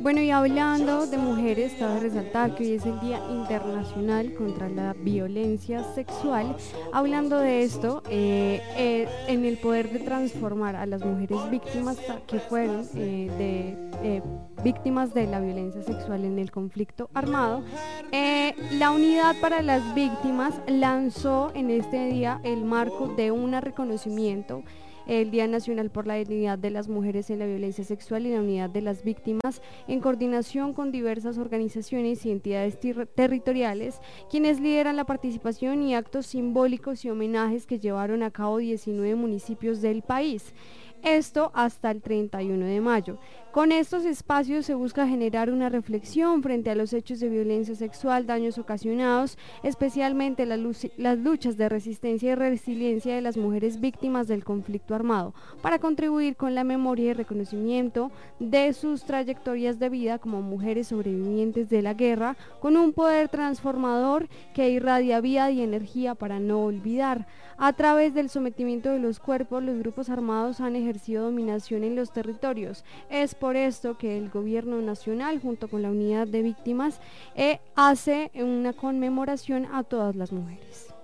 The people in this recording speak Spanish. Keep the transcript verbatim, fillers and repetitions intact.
Bueno, y hablando de mujeres, cabe resaltar que hoy es el Día Internacional contra la Violencia Sexual. Hablando de esto, eh, eh, en el poder de transformar a las mujeres víctimas que fueron eh, de... Eh, víctimas de la violencia sexual en el conflicto armado, eh, la Unidad para las Víctimas lanzó en este día el marco de un reconocimiento, el Día Nacional por la Dignidad de las Mujeres en la Violencia Sexual y la Unidad de las Víctimas, en coordinación con diversas organizaciones y entidades ter territoriales, quienes lideran la participación y actos simbólicos y homenajes que llevaron a cabo diecinueve municipios del país. Esto hasta el treinta y uno de mayo. Con estos espacios se busca generar una reflexión frente a los hechos de violencia sexual, daños ocasionados, especialmente las, las luchas de resistencia y resiliencia de las mujeres víctimas del conflicto armado, para contribuir con la memoria y reconocimiento de sus trayectorias de vida como mujeres sobrevivientes de la guerra, con un poder transformador que irradia vida y energía para no olvidar. A través del sometimiento de los cuerpos, los grupos armados han ejercido dominación en los territorios. Es por esto que el gobierno nacional, junto con la unidad de víctimas, eh, hace una conmemoración a todas las mujeres.